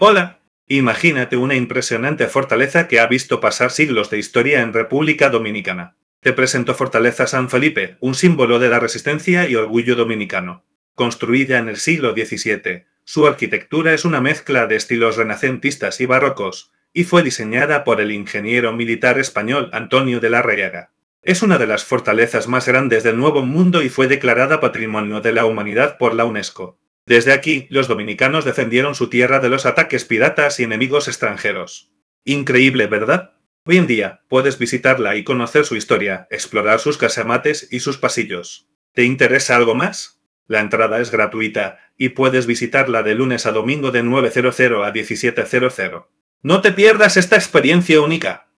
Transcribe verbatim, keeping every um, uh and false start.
Hola. Imagínate una impresionante fortaleza que ha visto pasar siglos de historia en República Dominicana. Te presento Fortaleza San Felipe, un símbolo de la resistencia y orgullo dominicano. Construida en el siglo diecisiete, su arquitectura es una mezcla de estilos renacentistas y barrocos, y fue diseñada por el ingeniero militar español Antonio de la Rellaga. Es una de las fortalezas más grandes del Nuevo Mundo y fue declarada Patrimonio de la Humanidad por la UNESCO. Desde aquí, los dominicanos defendieron su tierra de los ataques piratas y enemigos extranjeros. Increíble, ¿verdad? Hoy en día, puedes visitarla y conocer su historia, explorar sus casamates y sus pasillos. ¿Te interesa algo más? La entrada es gratuita, y puedes visitarla de lunes a domingo de nueve a diecisiete. No te pierdas esta experiencia única.